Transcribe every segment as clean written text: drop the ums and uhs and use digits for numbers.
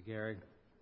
Gary.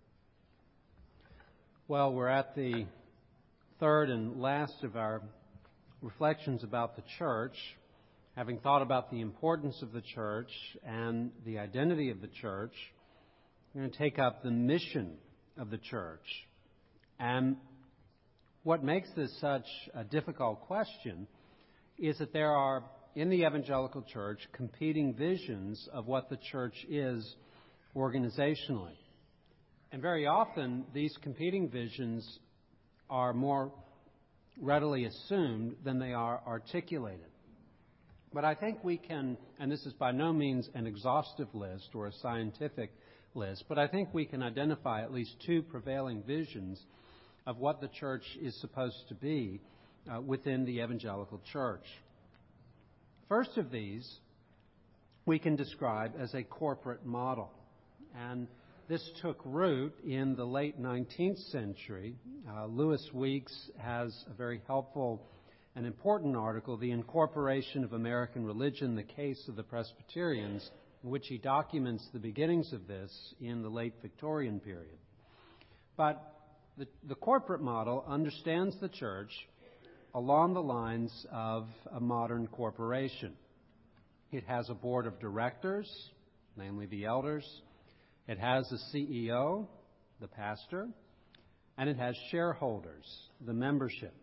Well, we're at the third and last of our reflections about the church. Having thought about the importance of the church and the identity of the church, we're going to take up the mission of the church. And what makes this such a difficult question is that there are, in the evangelical church, competing visions of what the church is organizationally. And very often, these competing visions are more readily assumed than they are articulated. But I think we can, and this is by no means an exhaustive list or a scientific list, but I think we can identify at least two prevailing visions of what the church is supposed to be within the evangelical church. First of these we can describe as a corporate model. And this took root in the late 19th century. Lewis Weeks has a very helpful and important article, The Incorporation of American Religion, the Case of the Presbyterians, in which he documents the beginnings of this in the late Victorian period. But the corporate model understands the church along the lines of a modern corporation. It has a board of directors, namely the elders. It has a CEO, the pastor, and it has shareholders, the membership.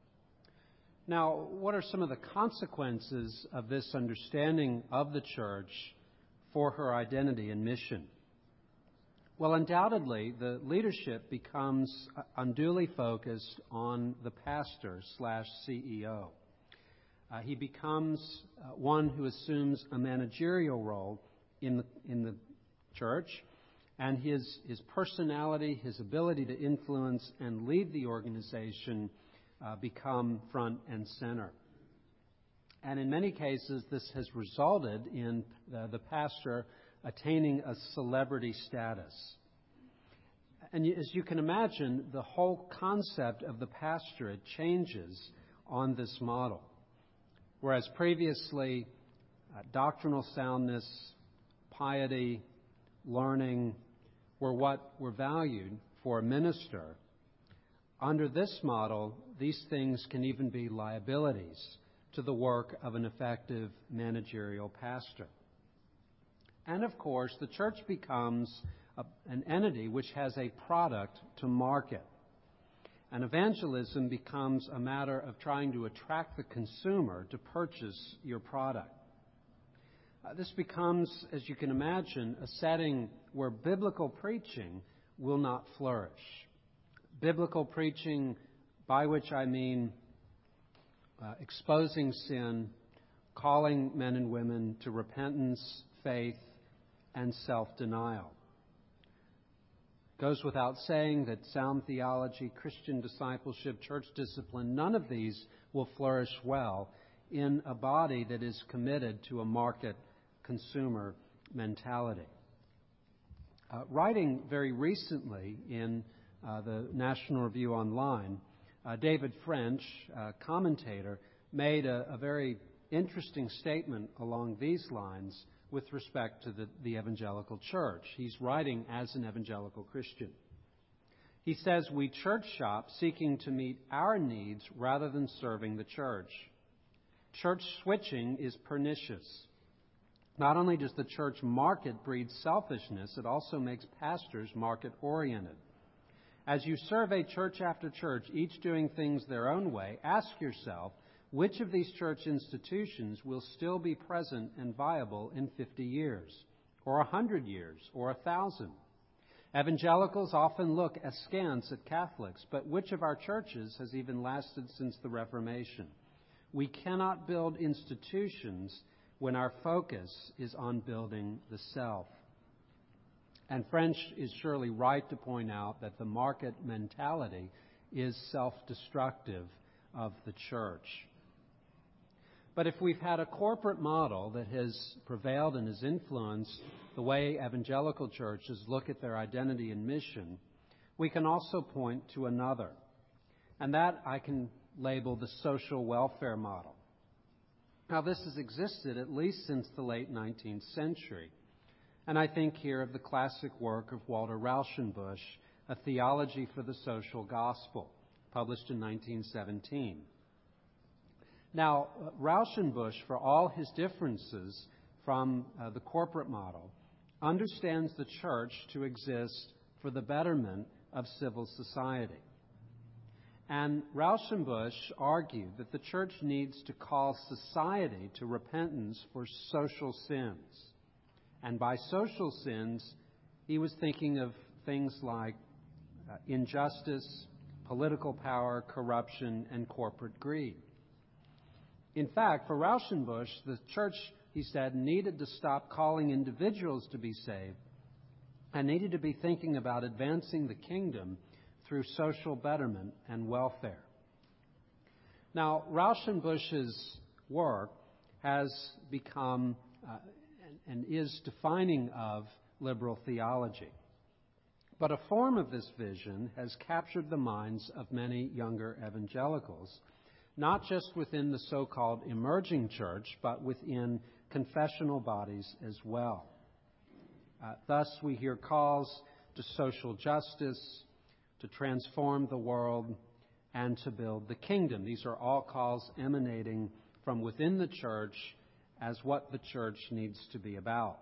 Now, what are some of the consequences of this understanding of the church for her identity and mission? Well, undoubtedly, the leadership becomes unduly focused on the pastor/CEO. He becomes one who assumes a managerial role in the church, and his personality, his ability to influence and lead the organization become front and center. And in many cases, this has resulted in the pastor attaining a celebrity status. And as you can imagine, the whole concept of the pastorate changes on this model. Whereas previously, doctrinal soundness, piety, learning were what were valued for a minister, under this model, these things can even be liabilities to the work of an effective managerial pastor. And of course, the church becomes an entity which has a product to market. And evangelism becomes a matter of trying to attract the consumer to purchase your product. This becomes, as you can imagine, a setting where biblical preaching will not flourish. Biblical preaching, by which I mean exposing sin, calling men and women to repentance, faith, and self-denial. Goes without saying that sound theology, Christian discipleship, church discipline, none of these will flourish well in a body that is committed to a market consumer mentality. Writing very recently in the National Review Online, David French, a commentator, made a very interesting statement along these lines with respect to the evangelical church. He's writing as an evangelical Christian. He says, "We church shop seeking to meet our needs rather than serving the church. Church switching is pernicious. Not only does the church market breed selfishness, it also makes pastors market-oriented. As you survey church after church, each doing things their own way, ask yourself, which of these church institutions will still be present and viable in 50 years, or 100 years, or 1,000? Evangelicals often look askance at Catholics, but which of our churches has even lasted since the Reformation? We cannot build institutions when our focus is on building the self." And French is surely right to point out that the market mentality is self-destructive of the church. But if we've had a corporate model that has prevailed and has influenced the way evangelical churches look at their identity and mission, we can also point to another. And that I can label the social welfare model. Now, this has existed at least since the late 19th century. And I think here of the classic work of Walter Rauschenbusch, A Theology for the Social Gospel, published in 1917. Now, Rauschenbusch, for all his differences from the corporate model, understands the church to exist for the betterment of civil society. And Rauschenbusch argued that the church needs to call society to repentance for social sins. And by social sins, he was thinking of things like injustice, political power, corruption, and corporate greed. In fact, for Rauschenbusch, the church, he said, needed to stop calling individuals to be saved and needed to be thinking about advancing the kingdom through social betterment and welfare. Now, Rauschenbusch's work has become and is defining of liberal theology. But a form of this vision has captured the minds of many younger evangelicals, not just within the so-called emerging church, but within confessional bodies as well. Thus, we hear calls to social justice, to transform the world, and to build the kingdom. These are all calls emanating from within the church as what the church needs to be about.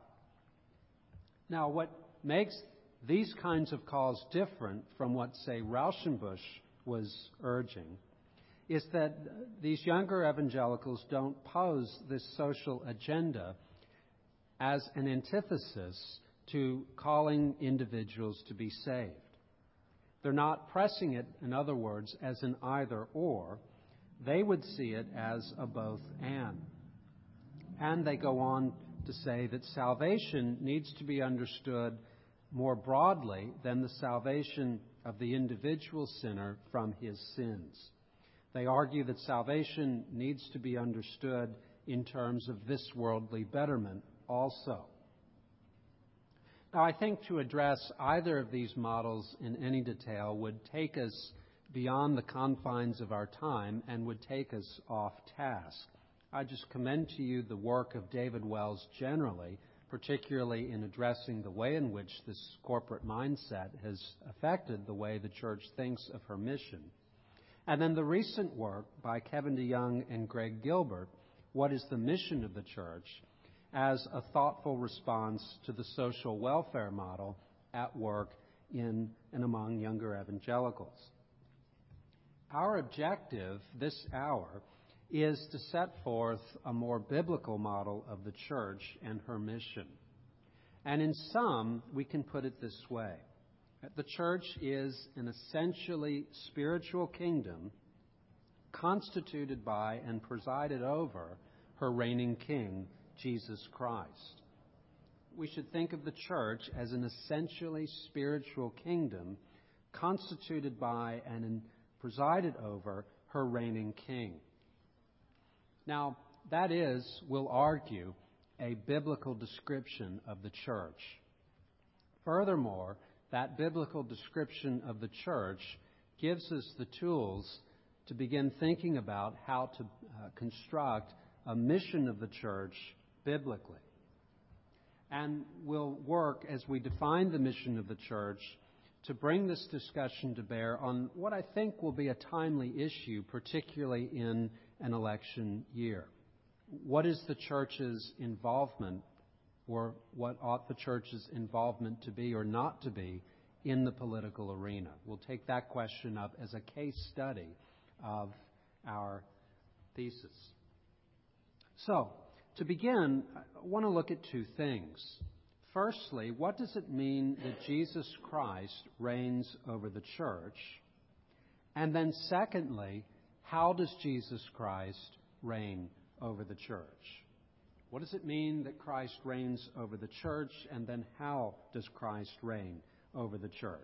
Now, what makes these kinds of calls different from what, say, Rauschenbusch was urging is that these younger evangelicals don't pose this social agenda as an antithesis to calling individuals to be saved. They're not pressing it, in other words, as an either-or. They would see it as a both-and. And they go on to say that salvation needs to be understood more broadly than the salvation of the individual sinner from his sins. They argue that salvation needs to be understood in terms of this worldly betterment also. Now, I think to address either of these models in any detail would take us beyond the confines of our time and would take us off task. I just commend to you the work of David Wells generally, particularly in addressing the way in which this corporate mindset has affected the way the church thinks of her mission. And then the recent work by Kevin DeYoung and Greg Gilbert, What is the Mission of the Church?, as a thoughtful response to the social welfare model at work in and among younger evangelicals. Our objective this hour is to set forth a more biblical model of the church and her mission. And in sum, we can put it this way. The church is an essentially spiritual kingdom constituted by and presided over her reigning king, Jesus Christ. We should think of the church as an essentially spiritual kingdom constituted by and presided over her reigning king. Now, that is, we'll argue, a biblical description of the church. Furthermore, that biblical description of the church gives us the tools to begin thinking about how to construct a mission of the church biblically. And we'll work, as we define the mission of the church, to bring this discussion to bear on what I think will be a timely issue, particularly in an election year. What is the church's involvement, or what ought the church's involvement to be or not to be in the political arena? We'll take that question up as a case study of our thesis. So, to begin, I want to look at two things. Firstly, what does it mean that Jesus Christ reigns over the church? And then secondly, how does Jesus Christ reign over the church? What does it mean that Christ reigns over the church? And then how does Christ reign over the church?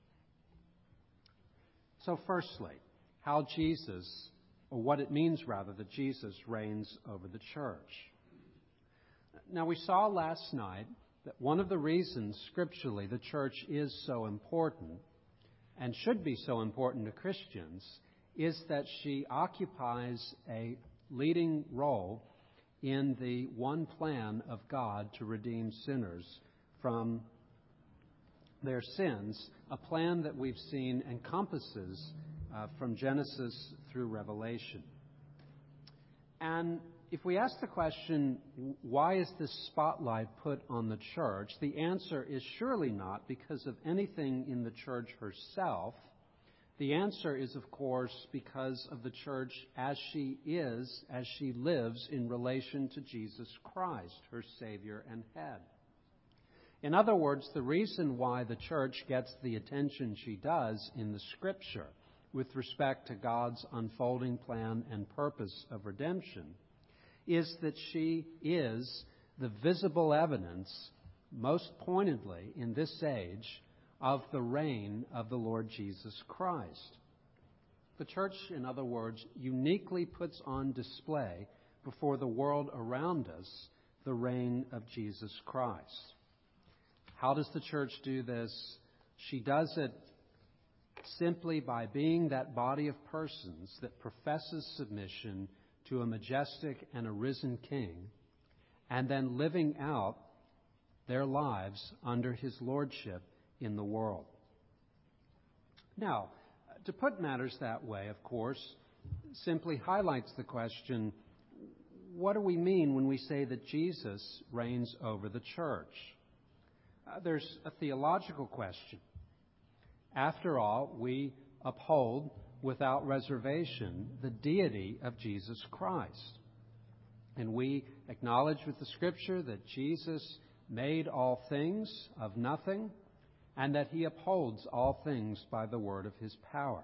So firstly, how Jesus, or what it means rather, that Jesus reigns over the church. Now, we saw last night that one of the reasons scripturally the church is so important and should be so important to Christians is that she occupies a leading role in the one plan of God to redeem sinners from their sins, a plan that we've seen encompasses from Genesis through Revelation. And if we ask the question, why is this spotlight put on the church? The answer is surely not because of anything in the church herself. The answer is, of course, because of the church as she is, as she lives in relation to Jesus Christ, her Savior and Head. In other words, the reason why the church gets the attention she does in the Scripture with respect to God's unfolding plan and purpose of redemption is that she is the visible evidence, most pointedly in this age, of the reign of the Lord Jesus Christ. The church, in other words, uniquely puts on display before the world around us the reign of Jesus Christ. How does the church do this? She does it simply by being that body of persons that professes submission to a majestic and a risen King, and then living out their lives under His lordship in the world. Now, to put matters that way, of course, simply highlights the question, what do we mean when we say that Jesus reigns over the church? There's a theological question. After all, we uphold without reservation the deity of Jesus Christ. And we acknowledge with the Scripture that Jesus made all things of nothing, and that He upholds all things by the word of His power.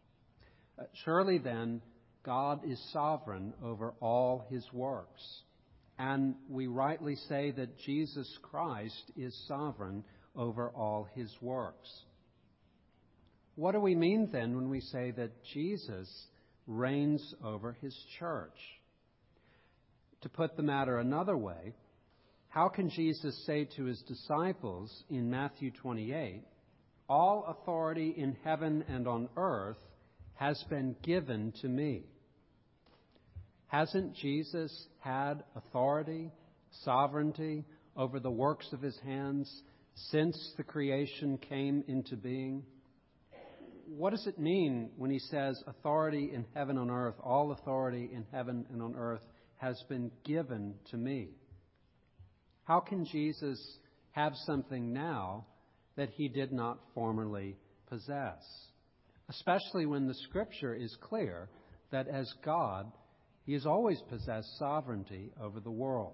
Surely then, God is sovereign over all His works. And we rightly say that Jesus Christ is sovereign over all His works. What do we mean then when we say that Jesus reigns over His church? To put the matter another way, how can Jesus say to His disciples in Matthew 28, "All authority in heaven and on earth has been given to me"? Hasn't Jesus had authority, sovereignty over the works of His hands since the creation came into being? What does it mean when He says authority in heaven and on earth, all authority in heaven and on earth has been given to me? How can Jesus have something now that He did not formerly possess? Especially when the Scripture is clear that as God, He has always possessed sovereignty over the world.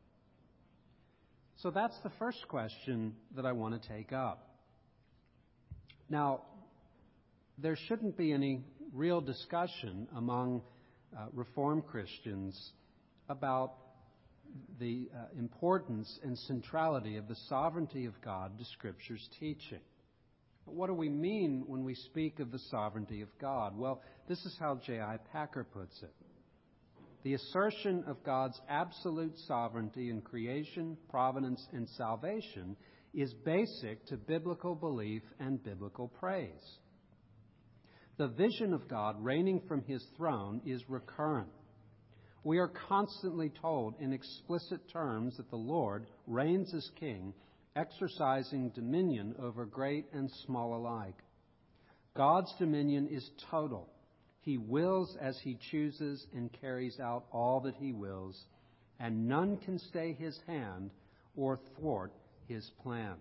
So that's the first question that I want to take up. Now, there shouldn't be any real discussion among Reformed Christians about the importance and centrality of the sovereignty of God to Scripture's teaching. But what do we mean when we speak of the sovereignty of God? Well, this is how J.I. Packer puts it. The assertion of God's absolute sovereignty in creation, providence, and salvation is basic to biblical belief and biblical praise. The vision of God reigning from His throne is recurrent. We are constantly told in explicit terms that the Lord reigns as King, exercising dominion over great and small alike. God's dominion is total. He wills as He chooses and carries out all that He wills, and none can stay His hand or thwart His plans.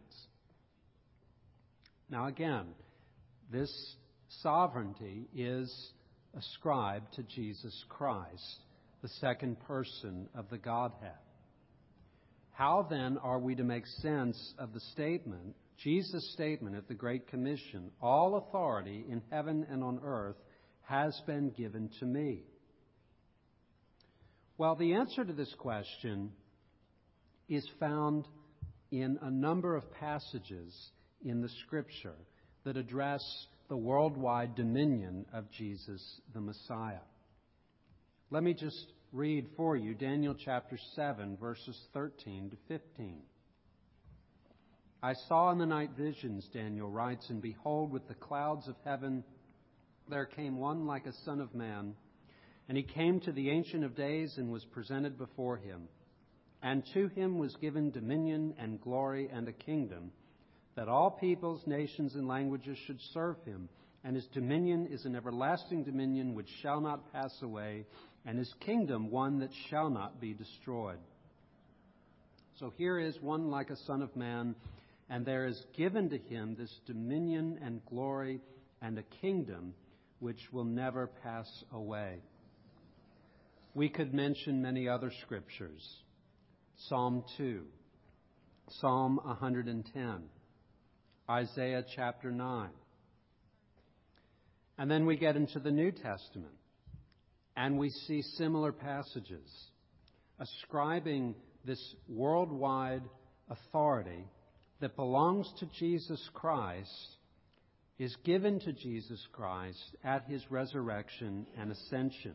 Now again, this sovereignty is ascribed to Jesus Christ, the second person of the Godhead. How then are we to make sense of the statement, Jesus' statement at the Great Commission, "All authority in heaven and on earth has been given to me"? Well, the answer to this question is found in a number of passages in the Scripture that address the worldwide dominion of Jesus the Messiah. Let me just read for you Daniel chapter 7, verses 13 to 15. "I saw in the night visions," Daniel writes, "and behold, with the clouds of heaven there came one like a son of man. And he came to the Ancient of Days and was presented before him. And to him was given dominion and glory and a kingdom, that all peoples, nations, and languages should serve him. And his dominion is an everlasting dominion which shall not pass away, and his kingdom one that shall not be destroyed. So here is one like a son of man, and there is given to him this dominion and glory and a kingdom which will never pass away. We could mention many other scriptures. Psalm 2, Psalm 110, Isaiah chapter 9. And then we get into the New Testament, and we see similar passages ascribing this worldwide authority that belongs to Jesus Christ, is given to Jesus Christ at his resurrection and ascension.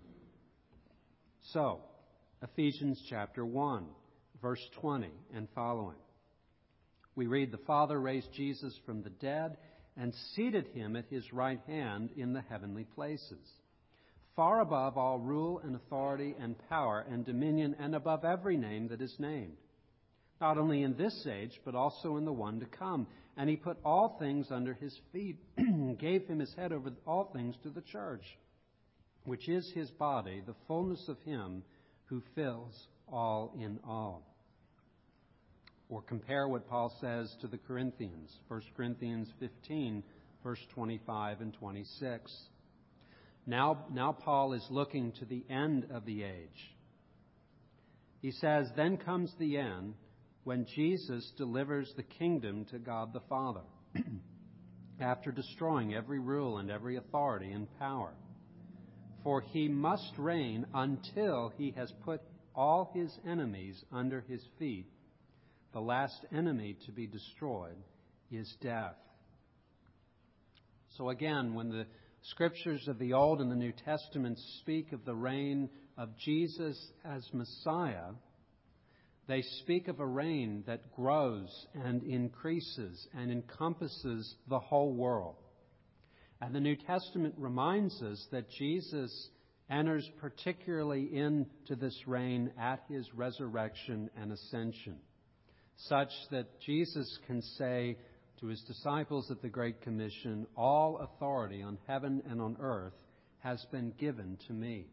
So, Ephesians chapter 1, verse 20 and following. We read, "The Father raised Jesus from the dead and seated him at his right hand in the heavenly places, far above all rule and authority and power and dominion, and above every name that is named, not only in this age, but also in the one to come. And he put all things under his feet, and gave him his head over all things to the church, which is his body, the fullness of him who fills all in all." Or compare what Paul says to the Corinthians, 1 Corinthians 15, verse 25 and 26. Now Paul is looking to the end of the age. He says, "Then comes the end, when Jesus delivers the kingdom to God the Father, after destroying every rule and every authority and power. For he must reign until he has put all his enemies under his feet. The last enemy to be destroyed is death." So again, when the scriptures of the Old and the New Testament speak of the reign of Jesus as Messiah, they speak of a reign that grows and increases and encompasses the whole world. And the New Testament reminds us that Jesus enters particularly into this reign at his resurrection and ascension, such that Jesus can say to his disciples at the Great Commission, "All authority on heaven and on earth has been given to me."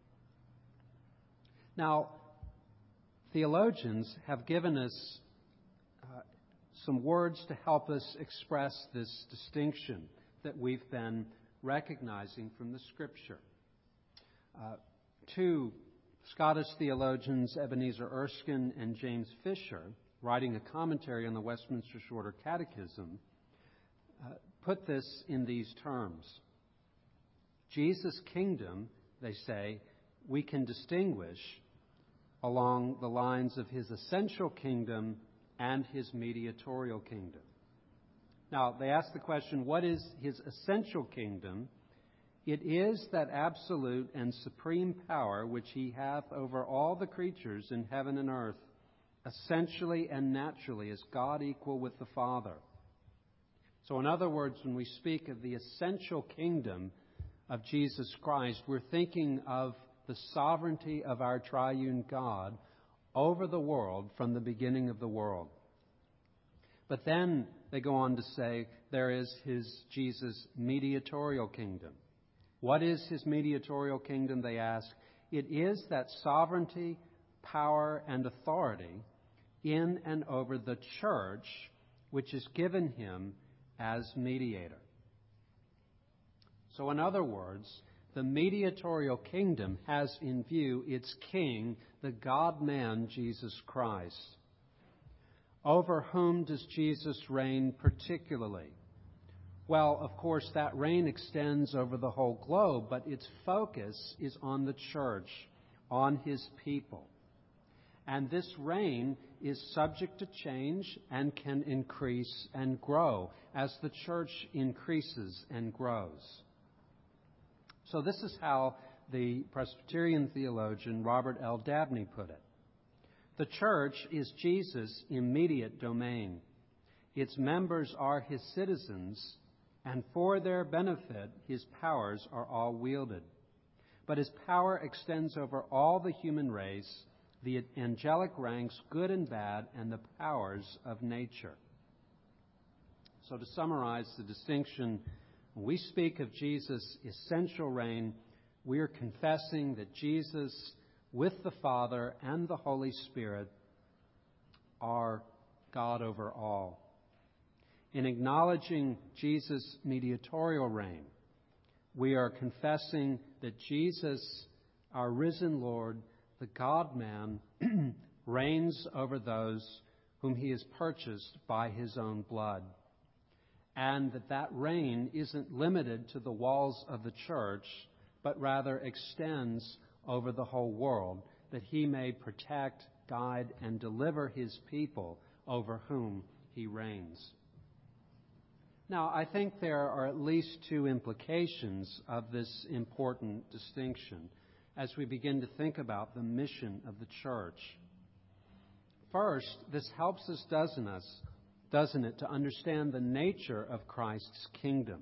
Now, theologians have given us some words to help us express this distinction that we've been recognizing from the Scripture. Two Scottish theologians, Ebenezer Erskine and James Fisher, writing a commentary on the Westminster Shorter Catechism, put this in these terms. Jesus' kingdom, they say, we can distinguish along the lines of his essential kingdom and his mediatorial kingdom. Now, they ask the question, what is his essential kingdom? It is that absolute and supreme power which he hath over all the creatures in heaven and earth, essentially and naturally, as God equal with the Father. So in other words, when we speak of the essential kingdom of Jesus Christ, we're thinking of the sovereignty of our triune God over the world from the beginning of the world. But then they go on to say there is Jesus' mediatorial kingdom. What is his mediatorial kingdom, they ask? It is that sovereignty, power, and authority in and over the church, which is given him as mediator. So in other words, the mediatorial kingdom has in view its king, the God-man, Jesus Christ. Over whom does Jesus reign particularly? Well, of course, that reign extends over the whole globe, but its focus is on the church, on his people. And this reign is subject to change and can increase and grow as the church increases and grows. So this is how the Presbyterian theologian Robert L. Dabney put it. The church is Jesus' immediate domain. Its members are his citizens, and for their benefit his powers are all wielded. But his power extends over all the human race, the angelic ranks, good and bad, and the powers of nature. So to summarize the distinction, when we speak of Jesus' essential reign, we are confessing that Jesus, with the Father and the Holy Spirit, are God over all. In acknowledging Jesus' mediatorial reign, we are confessing that Jesus, our risen Lord, the God-man, reigns over those whom he has purchased by his own blood. And that reign isn't limited to the walls of the church, but rather extends over the whole world, that he may protect, guide, and deliver his people over whom he reigns. Now, I think there are at least two implications of this important distinction as we begin to think about the mission of the church. First, this helps us, doesn't it, to understand the nature of Christ's kingdom.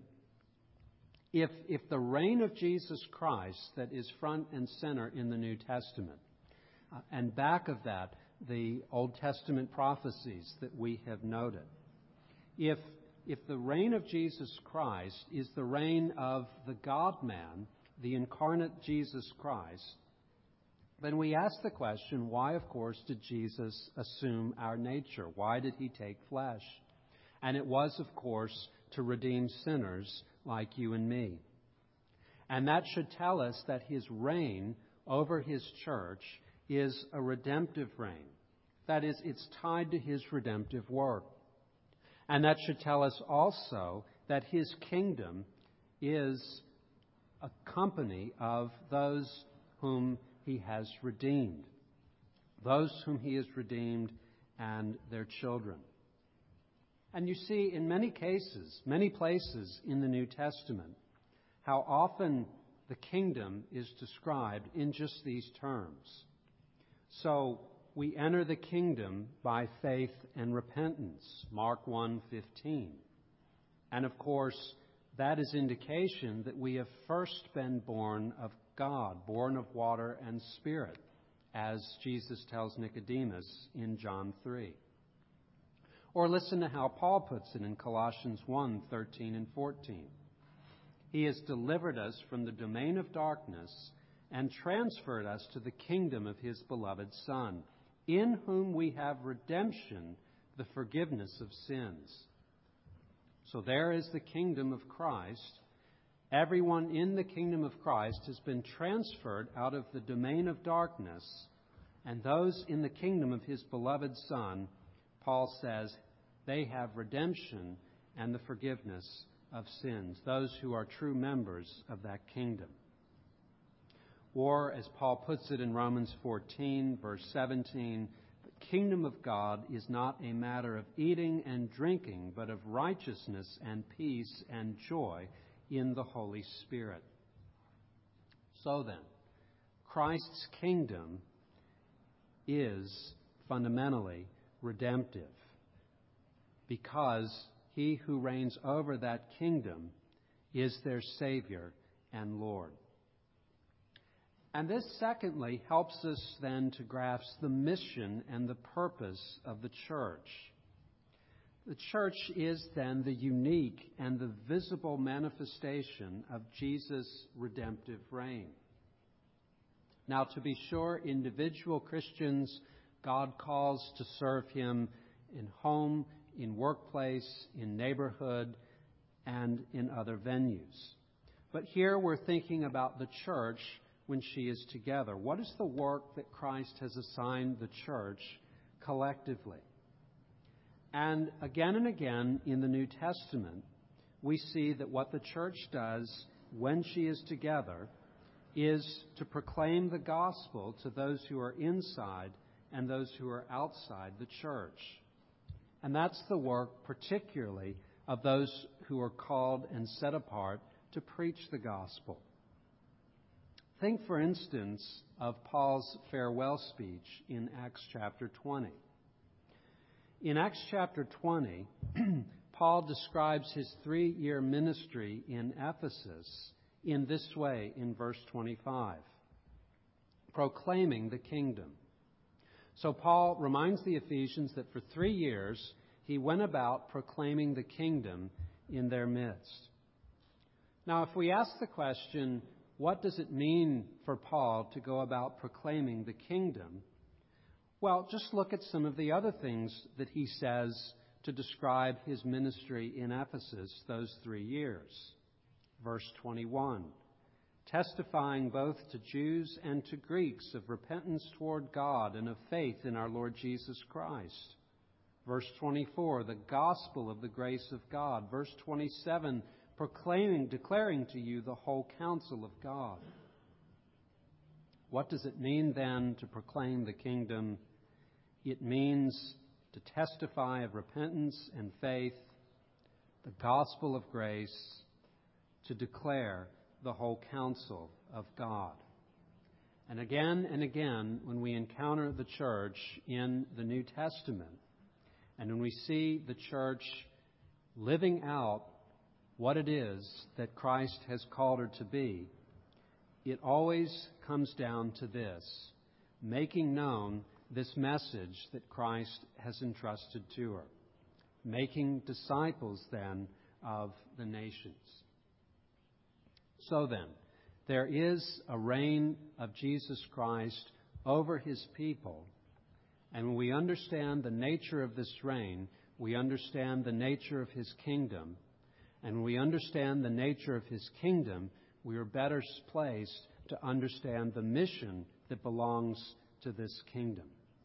If the reign of Jesus Christ that is front and center in the New Testament, and back of that, the Old Testament prophecies that we have noted, if the reign of Jesus Christ is the reign of the God-man, the incarnate Jesus Christ, then we ask the question, why, of course, did Jesus assume our nature? Why did he take flesh? And it was, of course, to redeem sinners like you and me. And that should tell us that his reign over his church is a redemptive reign. That is, it's tied to his redemptive work. And that should tell us also that his kingdom is a company of those whom he has redeemed. Those whom he has redeemed and their children. And you see, in many cases, many places in the New Testament, how often the kingdom is described in just these terms. So, we enter the kingdom by faith and repentance, Mark 1:15. And of course, that is indication that we have first been born of God, born of water and spirit, as Jesus tells Nicodemus in John 3. Or listen to how Paul puts it in Colossians 1:13 and 14. He has delivered us from the domain of darkness and transferred us to the kingdom of his beloved Son, in whom we have redemption, the forgiveness of sins. So there is the kingdom of Christ. Everyone in the kingdom of Christ has been transferred out of the domain of darkness, and those in the kingdom of his beloved Son, Paul says, they have redemption and the forgiveness of sins, those who are true members of that kingdom. Or, as Paul puts it in Romans 14, verse 17, the kingdom of God is not a matter of eating and drinking, but of righteousness and peace and joy in the Holy Spirit. So then, Christ's kingdom is fundamentally redemptive, because he who reigns over that kingdom is their Savior and Lord. And this, secondly, helps us then to grasp the mission and the purpose of the church. The church is then the unique and the visible manifestation of Jesus' redemptive reign. Now, to be sure, individual Christians, God calls to serve him in home, in workplace, in neighborhood, and in other venues. But here we're thinking about the church when she is together. What is the work that Christ has assigned the church collectively? And again in the New Testament, we see that what the church does when she is together is to proclaim the gospel to those who are inside and those who are outside the church. And that's the work particularly of those who are called and set apart to preach the gospel. Think, for instance, of Paul's farewell speech in Acts chapter 20. In Acts chapter 20, Paul describes his 3-year ministry in Ephesus in this way in verse 25, proclaiming the kingdom. So Paul reminds the Ephesians that for 3 years he went about proclaiming the kingdom in their midst. Now, if we ask the question, what does it mean for Paul to go about proclaiming the kingdom? Well, just look at some of the other things that he says to describe his ministry in Ephesus those 3 years. Verse 21, testifying both to Jews and to Greeks of repentance toward God and of faith in our Lord Jesus Christ. Verse 24, the gospel of the grace of God. Verse 27, declaring to you the whole counsel of God. What does it mean then to proclaim the kingdom? It means to testify of repentance and faith, the gospel of grace, to declare the whole counsel of God. And again, when we encounter the church in the New Testament, and when we see the church living out what it is that Christ has called her to be, it always comes down to this: making known this message that Christ has entrusted to her. Making disciples, then, of the nations. So then, there is a reign of Jesus Christ over his people. And when we understand the nature of this reign, we understand the nature of his kingdom. And when we understand the nature of his kingdom, we are better placed to understand the mission that belongs to this kingdom.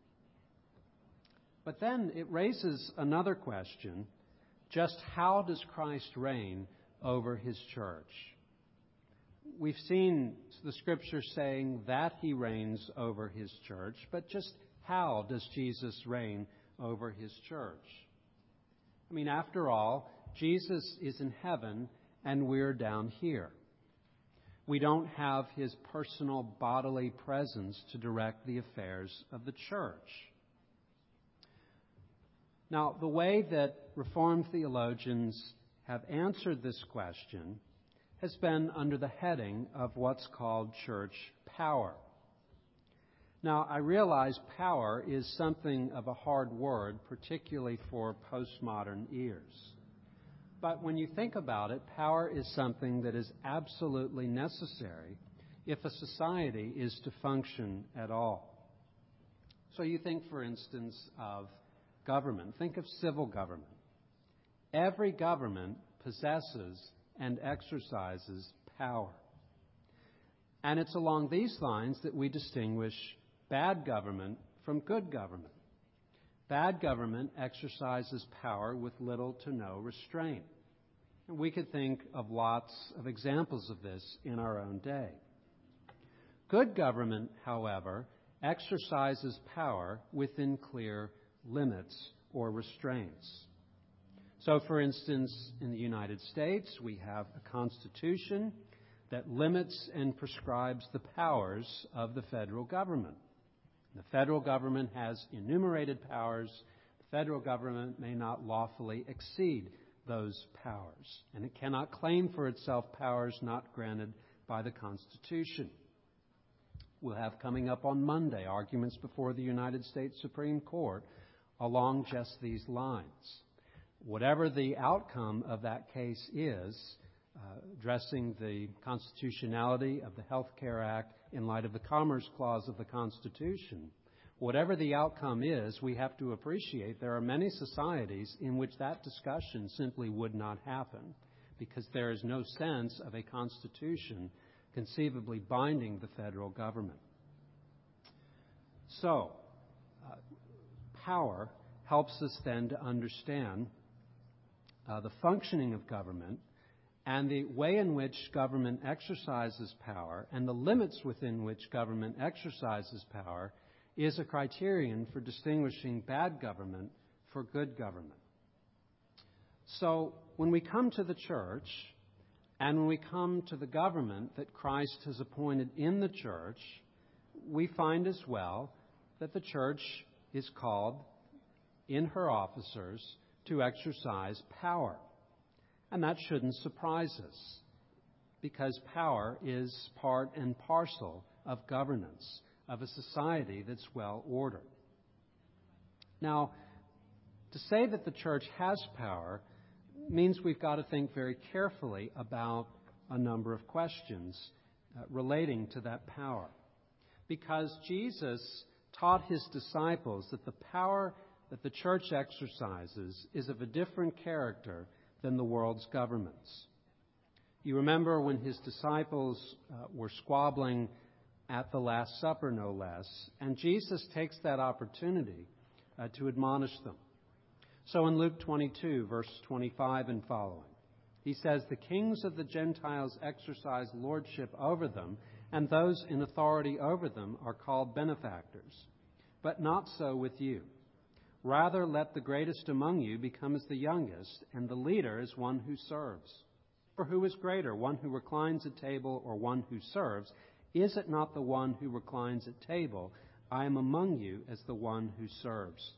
But then it raises another question: just how does Christ reign over his church? We've seen the Scripture saying that he reigns over his church, but just how does Jesus reign over his church? I mean, after all, Jesus is in heaven and we're down here. We don't have his personal bodily presence to direct the affairs of the church. Now, the way that Reformed theologians have answered this question has been under the heading of what's called church power. Now, I realize power is something of a hard word, particularly for postmodern ears. But when you think about it, power is something that is absolutely necessary if a society is to function at all. So you think, for instance, of government. Think of civil government. Every government possesses and exercises power. And it's along these lines that we distinguish bad government from good government. Bad government exercises power with little to no restraint. And we could think of lots of examples of this in our own day. Good government, however, exercises power within clear limits or restraints. So, for instance, in the United States, we have a constitution that limits and prescribes the powers of the federal government. The federal government has enumerated powers. The federal government may not lawfully exceed those powers, and it cannot claim for itself powers not granted by the Constitution. We'll have coming up on Monday arguments before the United States Supreme Court along just these lines. Whatever the outcome of that case is, addressing the constitutionality of the Health Care Act in light of the Commerce Clause of the Constitution, whatever the outcome is, we have to appreciate there are many societies in which that discussion simply would not happen because there is no sense of a constitution conceivably binding the federal government. So, power helps us then to understand the functioning of government and the way in which government exercises power and the limits within which government exercises power is a criterion for distinguishing bad government for good government. So when we come to the church and when we come to the government that Christ has appointed in the church, we find as well that the church is called in her officers to exercise power. And that shouldn't surprise us because power is part and parcel of governance of a society that's well ordered. Now, to say that the church has power means we've got to think very carefully about a number of questions relating to that power. Because Jesus taught his disciples that the power that the church exercises is of a different character than the world's governments. You remember when his disciples were squabbling at the Last Supper, no less, and Jesus takes that opportunity to admonish them. So in Luke 22, verse 25 and following, he says, "The kings of the Gentiles exercise lordship over them, and those in authority over them are called benefactors. But not so with you. Rather, let the greatest among you become as the youngest, and the leader as one who serves. For who is greater, one who reclines at table or one who serves? Is it not the one who reclines at table? I am among you as the one who serves."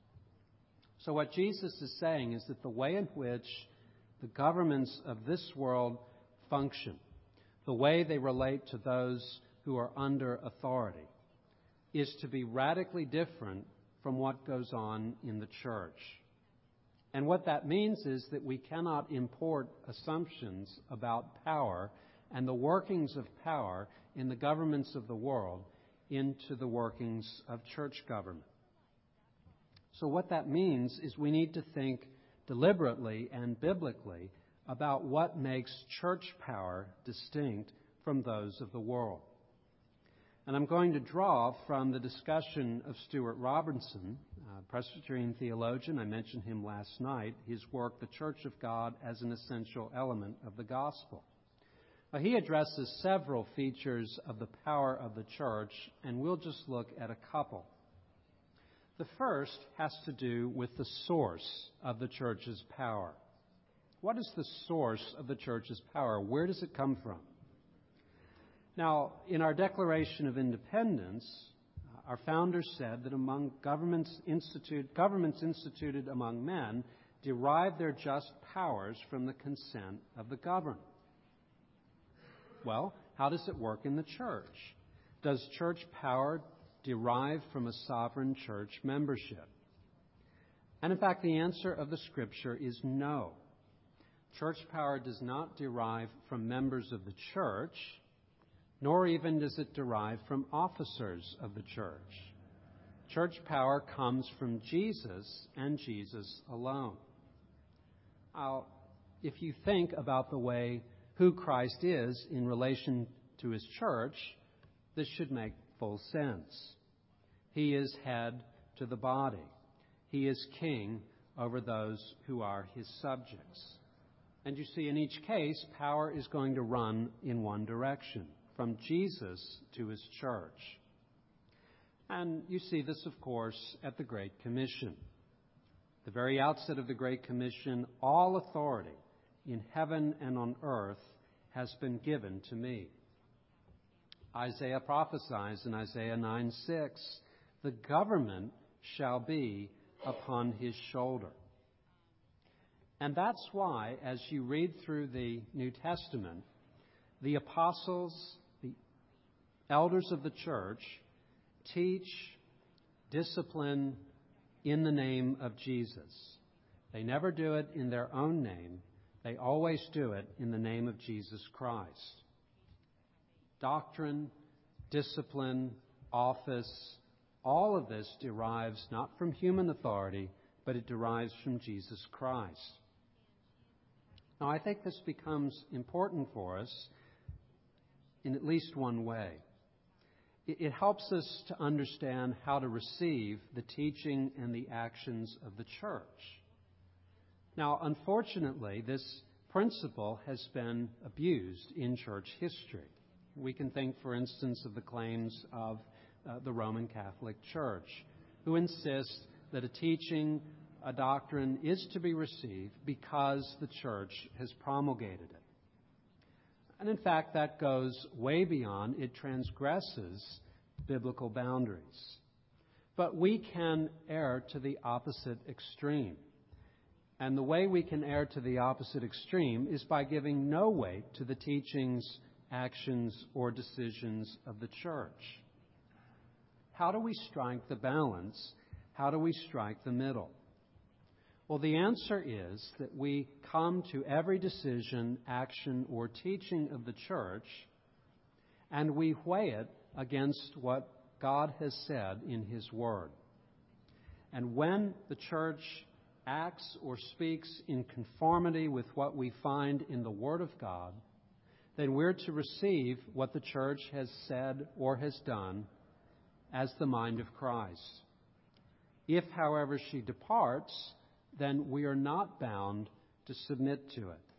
So what Jesus is saying is that the way in which the governments of this world function, the way they relate to those who are under authority, is to be radically different from what goes on in the church. And what that means is that we cannot import assumptions about power and the workings of power in the governments of the world into the workings of church government. So what that means is we need to think deliberately and biblically about what makes church power distinct from those of the world. And I'm going to draw from the discussion of Stuart Robertson, Presbyterian theologian. I mentioned him last night, his work, The Church of God as an Essential Element of the Gospel. He addresses several features of the power of the church, and we'll just look at a couple. The first has to do with the source of the church's power. What is the source of the church's power? Where does it come from? Now, in our Declaration of Independence, our founders said that among governments instituted among men derive their just powers from the consent of the governed. Well, how does it work in the church? Does church power derive from a sovereign church membership? And in fact, the answer of the Scripture is no. Church power does not derive from members of the church, nor even does it derive from officers of the church. Church power comes from Jesus and Jesus alone. Now, if you think about the way who Christ is in relation to his church, this should make full sense. He is head to the body. He is king over those who are his subjects. And you see, in each case, power is going to run in one direction, from Jesus to his church. And you see this, of course, at the Great Commission. The very outset of the Great Commission, all authority in heaven and on earth has been given to me. Isaiah prophesies in Isaiah 9:6, the government shall be upon his shoulder. And that's why, as you read through the New Testament, the apostles, the elders of the church, teach, discipline in the name of Jesus. They never do it in their own name. They always do it in the name of Jesus Christ. Doctrine, discipline, office, all of this derives not from human authority, but it derives from Jesus Christ. Now, I think this becomes important for us in at least one way. It helps us to understand how to receive the teaching and the actions of the church. Now, unfortunately, this principle has been abused in church history. We can think, for instance, of the claims of the Roman Catholic Church, who insist that a teaching, a doctrine is to be received because the church has promulgated it. And in fact, that goes way beyond, it transgresses biblical boundaries. But we can err to the opposite extreme. And the way we can err to the opposite extreme is by giving no weight to the teachings, actions, or decisions of the church. How do we strike the balance? how do we strike the middle? Well, the answer is that we come to every decision, action, or teaching of the church, and we weigh it against what God has said in His Word. And when the church acts or speaks in conformity with what we find in the Word of God, then we're to receive what the church has said or has done as the mind of Christ. If, however, she departs, then we are not bound to submit to it.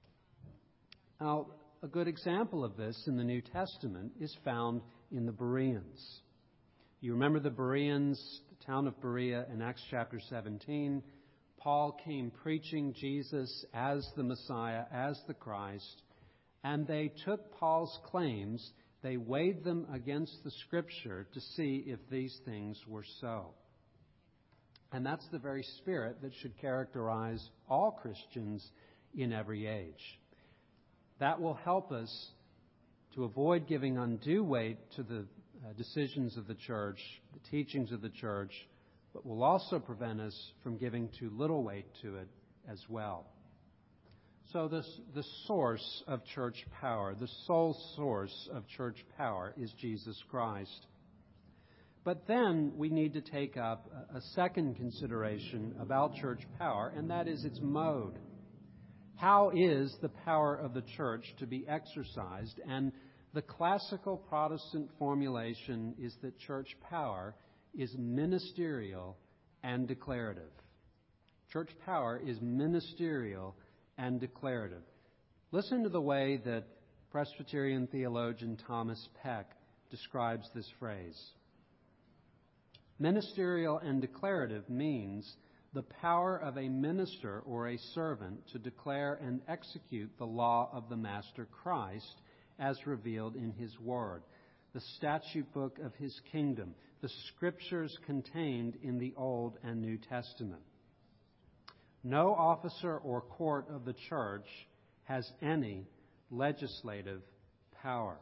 Now, a good example of this in the New Testament is found in the Bereans. You remember the Bereans, the town of Berea in Acts chapter 17. Paul came preaching Jesus as the Messiah, as the Christ, and they took Paul's claims, they weighed them against the Scripture to see if these things were so. And that's the very spirit that should characterize all Christians in every age. That will help us to avoid giving undue weight to the decisions of the church, the teachings of the church, but will also prevent us from giving too little weight to it as well. So the source of church power, the sole source of church power is Jesus Christ. But then we need to take up a second consideration about church power, and that is its mode. How is the power of the church to be exercised? And the classical Protestant formulation is that church power is ministerial and declarative. Church power is ministerial and declarative. Listen to the way that Presbyterian theologian Thomas Peck describes this phrase. Ministerial and declarative means the power of a minister or a servant to declare and execute the law of the Master Christ as revealed in His Word, the statute book of His kingdom, the Scriptures contained in the Old and New Testament. No officer or court of the church has any legislative power.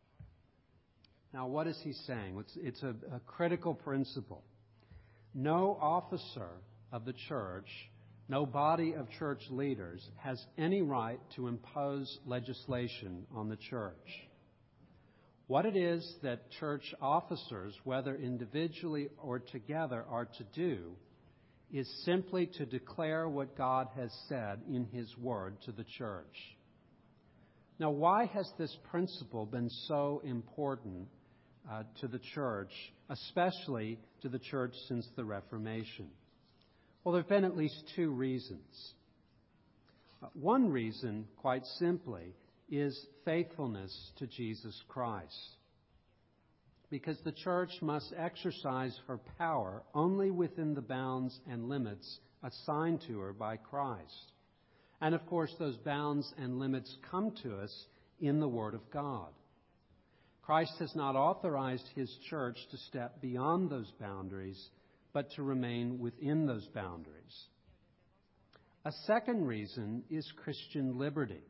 Now, what is he saying? It's a critical principle. No officer of the church, no body of church leaders has any right to impose legislation on the church. What it is that church officers, whether individually or together, are to do is simply to declare what God has said in His Word to the church. Now, why has this principle been so important to the church, especially to the church since the Reformation? Well, there have been at least two reasons. One reason, quite simply, is faithfulness to Jesus Christ. Because the church must exercise her power only within the bounds and limits assigned to her by Christ. And of course, those bounds and limits come to us in the Word of God. Christ has not authorized His church to step beyond those boundaries, but to remain within those boundaries. A second reason is Christian liberty.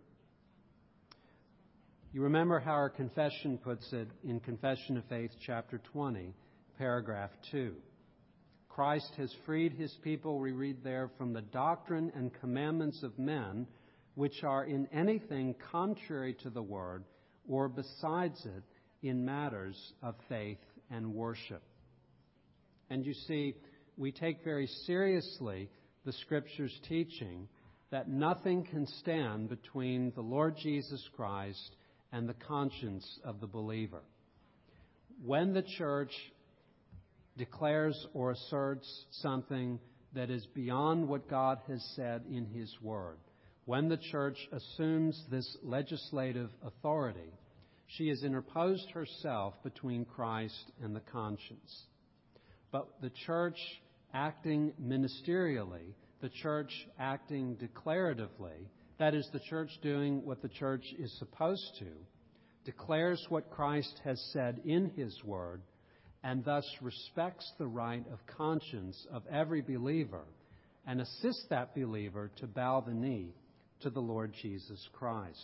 You remember how our confession puts it in Confession of Faith, chapter 20, paragraph 2. Christ has freed His people, we read there, from the doctrine and commandments of men, which are in anything contrary to the Word, or besides it, in matters of faith and worship. And you see, we take very seriously the Scripture's teaching that nothing can stand between the Lord Jesus Christ and the conscience of the believer. When the church declares or asserts something that is beyond what God has said in His Word, when the church assumes this legislative authority, she has interposed herself between Christ and the conscience. But the church acting ministerially, the church acting declaratively, that is, the church doing what the church is supposed to, declares what Christ has said in His Word, and thus respects the right of conscience of every believer, and assists that believer to bow the knee to the Lord Jesus Christ.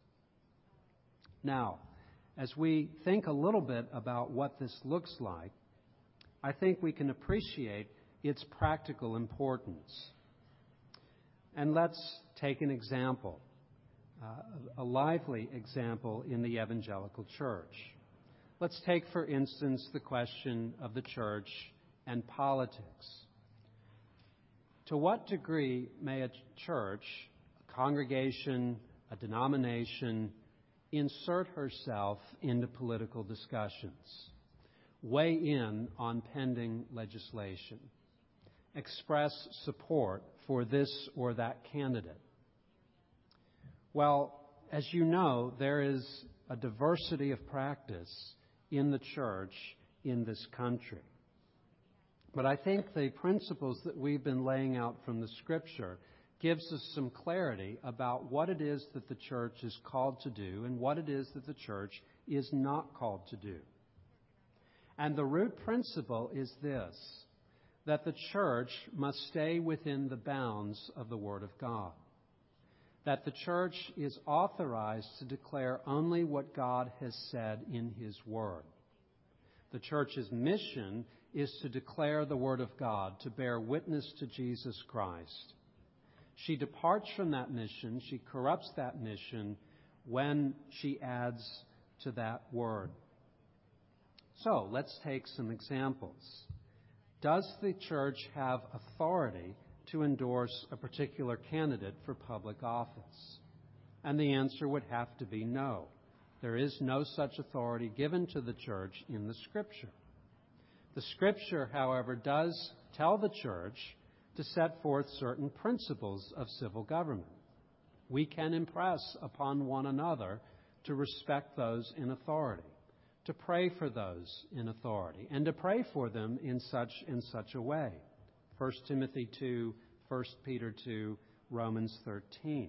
Now, as we think a little bit about what this looks like, I think we can appreciate its practical importance. And let's take an example, a lively example in the evangelical church. Let's take, for instance, the question of the church and politics. To what degree may a church, a congregation, a denomination, insert herself into political discussions, weigh in on pending legislation, express support for this or that candidate? Well, as you know, there is a diversity of practice in the church in this country. But I think the principles that we've been laying out from the Scripture gives us some clarity about what it is that the church is called to do and what it is that the church is not called to do. And the root principle is this, that the church must stay within the bounds of the Word of God. That the church is authorized to declare only what God has said in His Word. The church's mission is to declare the Word of God, to bear witness to Jesus Christ. She departs from that mission, she corrupts that mission when she adds to that Word. So, let's take some examples. Does the church have authority to endorse a particular candidate for public office? And the answer would have to be no. There is no such authority given to the church in the Scripture. The Scripture, however, does tell the church to set forth certain principles of civil government. We can impress upon one another to respect those in authority, to pray for those in authority, and to pray for them in such a way. 1 Timothy 2, 1 Peter 2, Romans 13.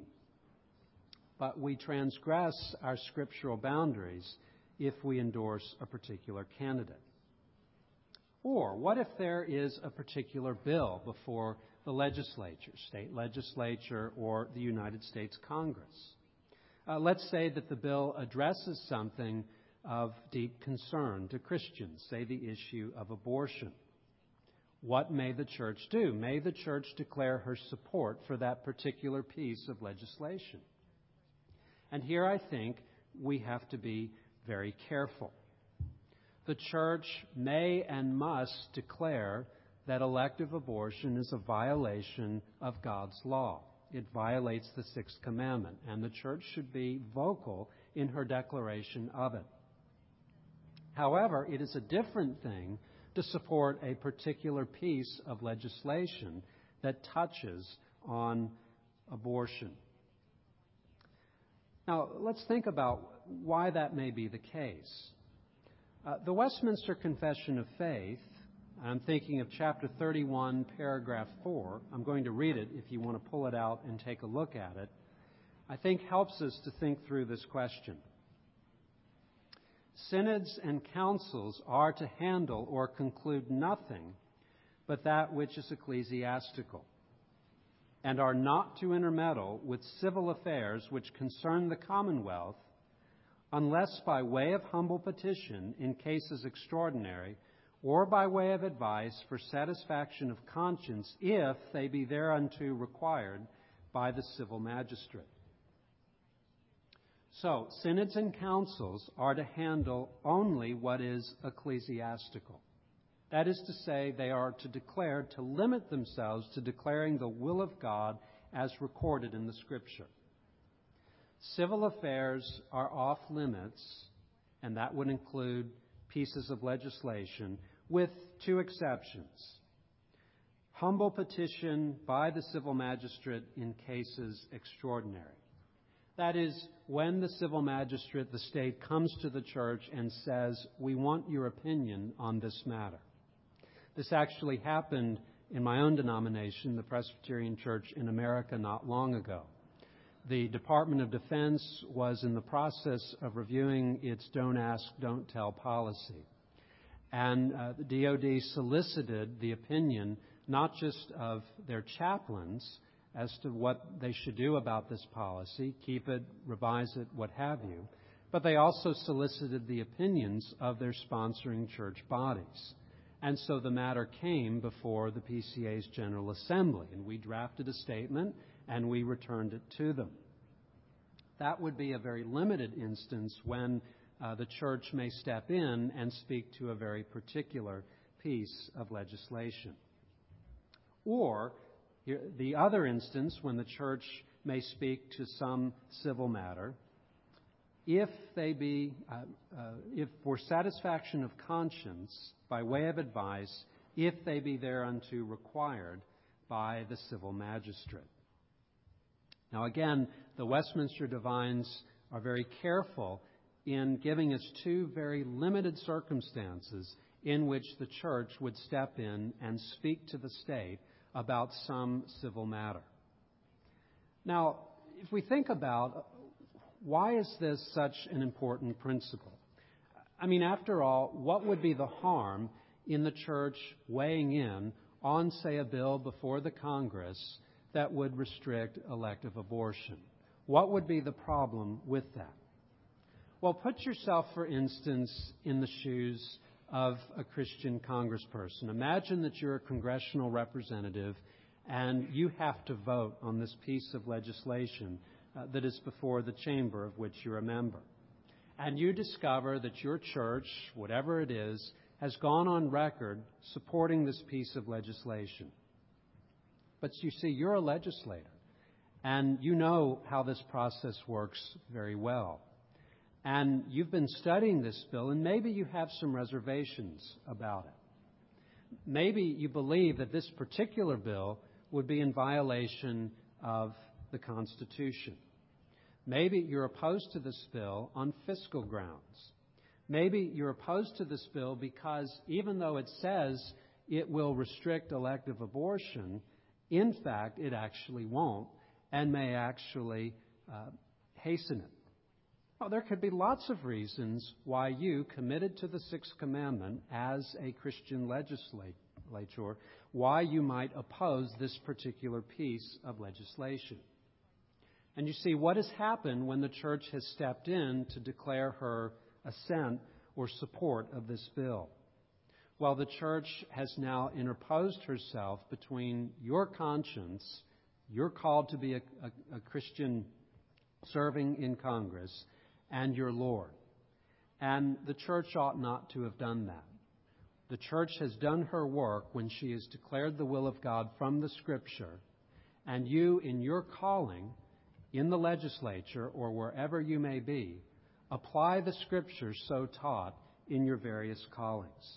But we transgress our scriptural boundaries if we endorse a particular candidate. Or what if there is a particular bill before the legislature, state legislature, or the United States Congress? Let's say that the bill addresses something of deep concern to Christians, say the issue of abortion. What may the church do? May the church declare her support for that particular piece of legislation? And here I think we have to be very careful. The church may and must declare that elective abortion is a violation of God's law. It violates the Sixth Commandment, and the church should be vocal in her declaration of it. However, it is a different thing to support a particular piece of legislation that touches on abortion. Now, let's think about why that may be the case. The Westminster Confession of Faith, I'm thinking of chapter 31, paragraph 4. I'm going to read it if you want to pull it out and take a look at it. I think helps us to think through this question. Synods and councils are to handle or conclude nothing but that which is ecclesiastical, and are not to intermeddle with civil affairs which concern the commonwealth, unless by way of humble petition in cases extraordinary, or by way of advice for satisfaction of conscience, if they be thereunto required by the civil magistrate. So, synods and councils are to handle only what is ecclesiastical. That is to say, they are to limit themselves to declaring the will of God as recorded in the Scripture. Civil affairs are off limits, and that would include pieces of legislation, with two exceptions. Humble petition by the civil magistrate in cases extraordinary. That is, when the civil magistrate, the state, comes to the church and says, we want your opinion on this matter. This actually happened in my own denomination, the Presbyterian Church in America, not long ago. The Department of Defense was in the process of reviewing its Don't Ask, Don't Tell policy. And the DoD solicited the opinion not just of their chaplains as to what they should do about this policy, keep it, revise it, what have you, but they also solicited the opinions of their sponsoring church bodies. And so the matter came before the PCA's General Assembly, and we drafted a statement and we returned it to them. That would be a very limited instance when the church may step in and speak to a very particular piece of legislation. Or the other instance, when the church may speak to some civil matter, if for satisfaction of conscience, by way of advice, if they be thereunto required by the civil magistrate. Now again, the Westminster Divines are very careful in giving us two very limited circumstances in which the church would step in and speak to the state about some civil matter. Now, if we think about why is this such an important principle? I mean, after all, what would be the harm in the church weighing in on, say, a bill before the Congress that would restrict elective abortion? What would be the problem with that? Well, put yourself, for instance, in the shoes of a Christian congressperson. Imagine that you're a congressional representative and you have to vote on this piece of legislation that is before the chamber of which you're a member. And you discover that your church, whatever it is, has gone on record supporting this piece of legislation. But you see, you're a legislator, and you know how this process works very well. And you've been studying this bill, and maybe you have some reservations about it. Maybe you believe that this particular bill would be in violation of the Constitution. Maybe you're opposed to this bill on fiscal grounds. Maybe you're opposed to this bill because even though it says it will restrict elective abortion, in fact, it actually won't and may actually hasten it. Well, there could be lots of reasons why you, committed to the Sixth Commandment as a Christian legislator, why you might oppose this particular piece of legislation. And you see, what has happened when the church has stepped in to declare her assent or support of this bill? Well, the church has now interposed herself between your conscience, you're called to be a Christian serving in Congress, and your Lord. And the church ought not to have done that. The church has done her work when she has declared the will of God from the Scripture, and you, in your calling, in the legislature or wherever you may be, apply the Scriptures so taught in your various callings.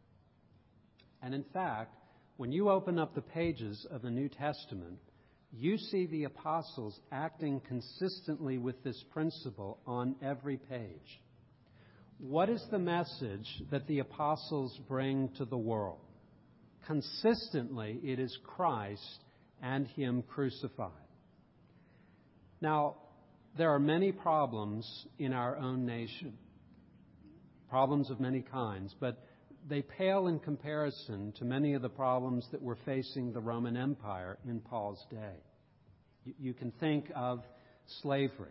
And in fact, when you open up the pages of the New Testament, you see the apostles acting consistently with this principle on every page. What is the message that the apostles bring to the world? Consistently, it is Christ and Him crucified. Now, there are many problems in our own nation, problems of many kinds, but they pale in comparison to many of the problems that were facing the Roman Empire in Paul's day. You can think of slavery,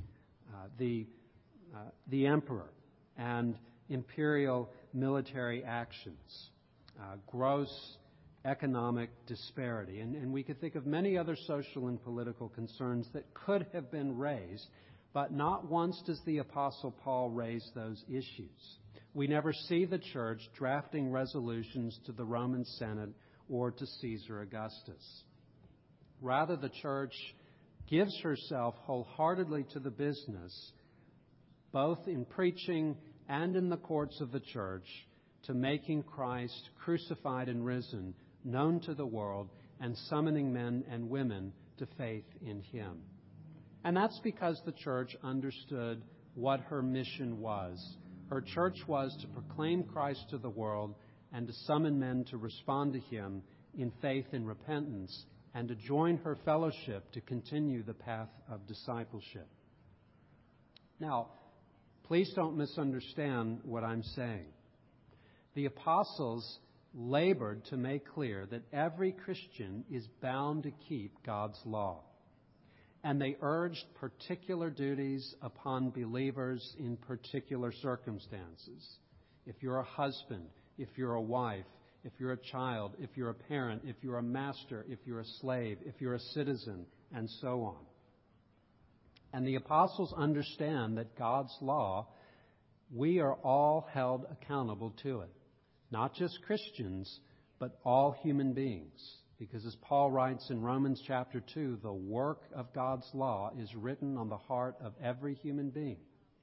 the emperor, and imperial military actions, gross economic disparity. And we could think of many other social and political concerns that could have been raised, but not once does the Apostle Paul raise those issues. We never see the church drafting resolutions to the Roman Senate or to Caesar Augustus. Rather, the church gives herself wholeheartedly to the business, both in preaching and in the courts of the church, to making Christ crucified and risen known to the world and summoning men and women to faith in Him. And that's because the church understood what her mission was. Her church was to proclaim Christ to the world and to summon men to respond to Him in faith and repentance, and to join her fellowship to continue the path of discipleship. Now, please don't misunderstand what I'm saying. The apostles labored to make clear that every Christian is bound to keep God's law. And they urged particular duties upon believers in particular circumstances. If you're a husband, if you're a wife, if you're a child, if you're a parent, if you're a master, if you're a slave, if you're a citizen, and so on. And the apostles understand that God's law, we are all held accountable to it. Not just Christians, but all human beings. Because as Paul writes in Romans chapter 2, the work of God's law is written on the heart of every human being.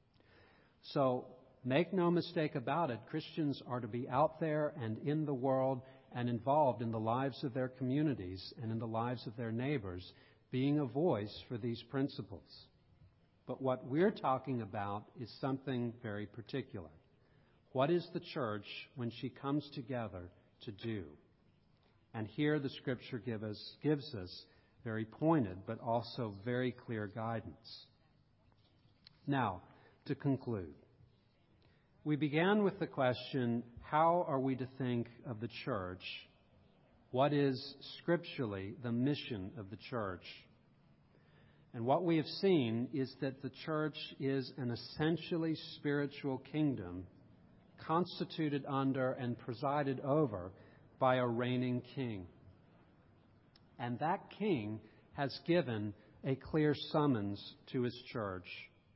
So make no mistake about it, Christians are to be out there and in the world and involved in the lives of their communities and in the lives of their neighbors, being a voice for these principles. But what we're talking about is something very particular. What is the church when she comes together to do? And here the Scripture gives us very pointed but also very clear guidance. Now, to conclude, we began with the question, how are we to think of the church? What is scripturally the mission of the church? And what we have seen is that the church is an essentially spiritual kingdom constituted under and presided over by a reigning king. And that king has given a clear summons to his church.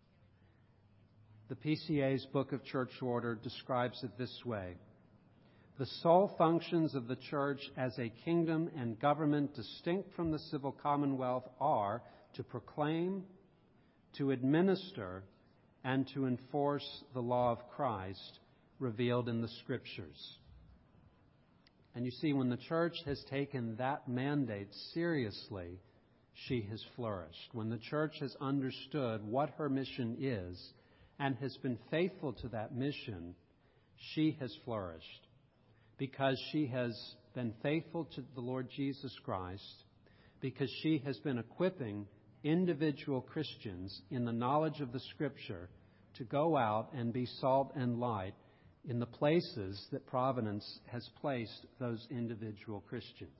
The PCA's Book of Church Order describes it this way: the sole functions of the church as a kingdom and government distinct from the civil commonwealth are to proclaim, to administer, and to enforce the law of Christ revealed in the Scriptures. And you see, when the church has taken that mandate seriously, she has flourished. When the church has understood what her mission is and has been faithful to that mission, she has flourished. Because she has been faithful to the Lord Jesus Christ, because she has been equipping individual Christians in the knowledge of the Scripture to go out and be salt and light in the places that Providence has placed those individual Christians.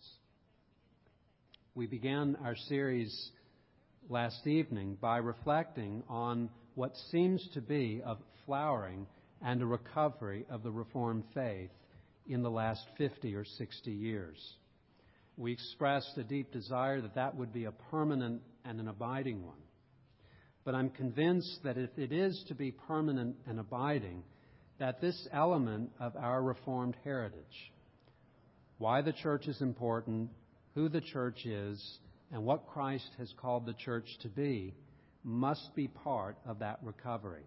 We began our series last evening by reflecting on what seems to be a flowering and a recovery of the Reformed faith in the last 50 or 60 years. We expressed a deep desire that that would be a permanent and an abiding one. But I'm convinced that if it is to be permanent and abiding, that this element of our Reformed heritage, why the church is important, who the church is, and what Christ has called the church to be, must be part of that recovery.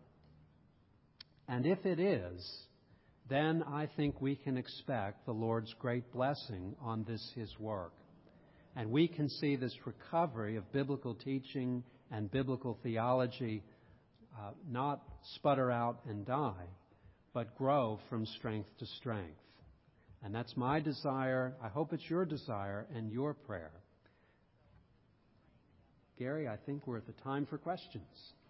And if it is, then I think we can expect the Lord's great blessing on this His work. And we can see this recovery of biblical teaching and biblical theology not sputter out and die, but grow from strength to strength. And that's my desire. I hope it's your desire and your prayer. Gary, I think we're at the time for questions.